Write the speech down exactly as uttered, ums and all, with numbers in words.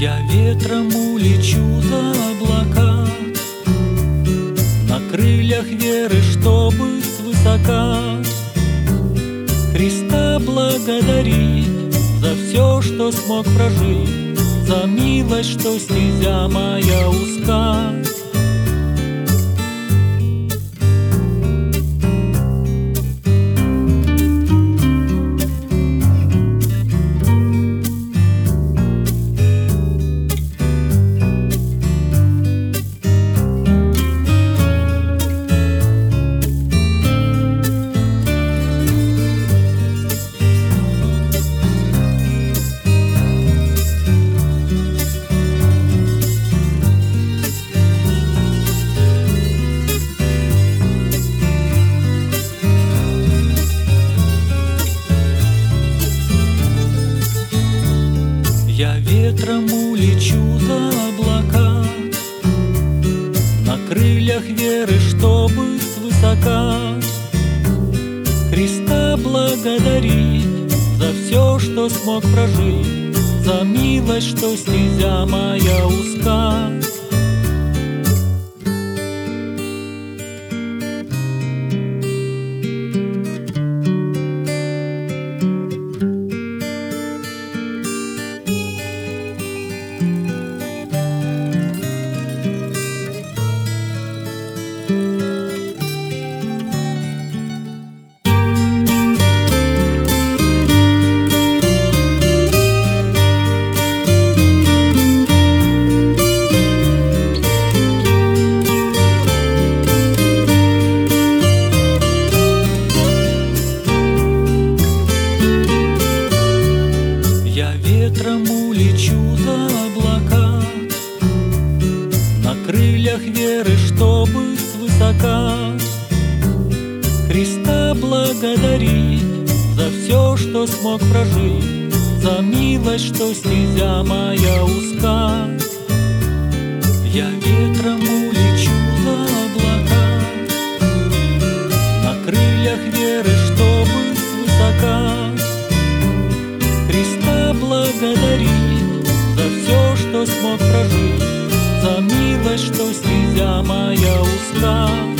Я ветром улечу за облака, на крыльях веры, чтобы свысока Христа благодарить за все, что смог прожить, за милость, что стезя моя узка. Я ветром улечу за облака, на крыльях веры, чтобы свысока Христа благодарить за все, что смог прожить, за милость, что стезя моя узка. Я ветром улечу за облака, на крыльях веры, чтобы свысока Христа благодарить за все, что смог прожить, за милость, что стезя моя узка. Я ветром улечу за облака, на крыльях веры, чтобы свысока Христа благодарить за все, что смог прожить, за милость, что стезя моя узка.